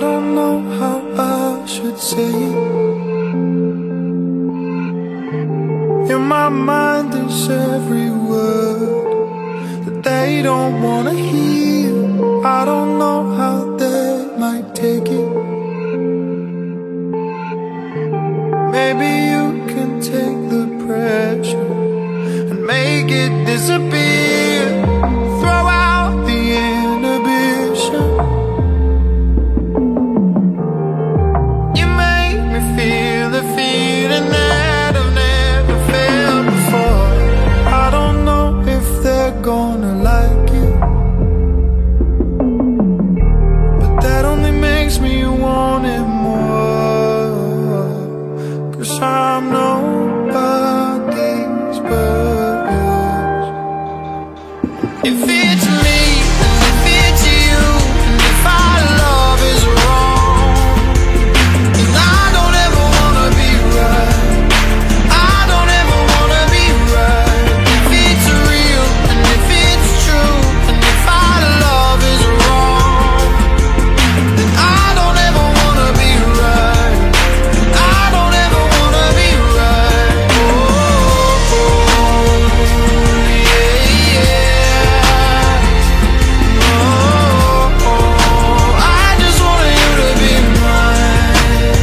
don't know how I should say it. In my mind there's every word that they don't wanna hear. I don't know how they might take it. Maybe you can take the pressure and make it disappear. Throw out the inhibition. You make me feel the feeling that I've never felt before. I don't know if they're gonna like it, but that only makes me want it more. 'Cause I'm nobody's but yours. If it's me, and if it's you, and if our love is wrong, then I don't ever wanna be right. I don't ever wanna be right. If it's real, and if it's true, and if our love is wrong, then I don't ever wanna be right. I don't ever wanna be right. Oh, yeah, yeah. Oh, I just want you to be mine.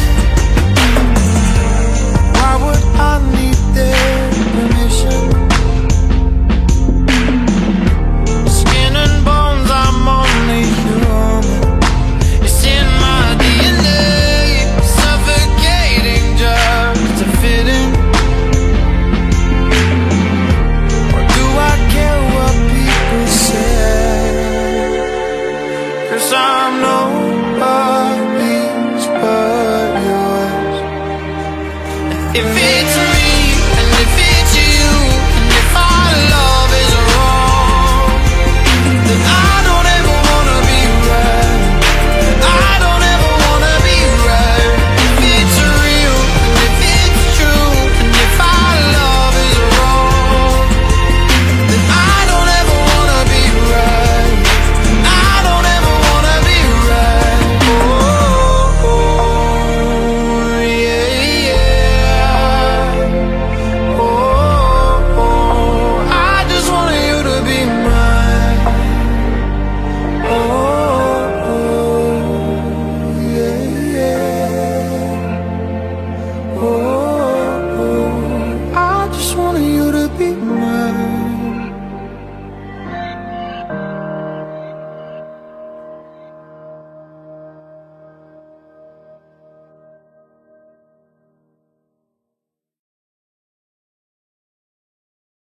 Why would I need their permission? Skin and bones, I'm only human. It's in my DNA, suffocating just to fit in. Or do I care what people say? 'Cause I'm no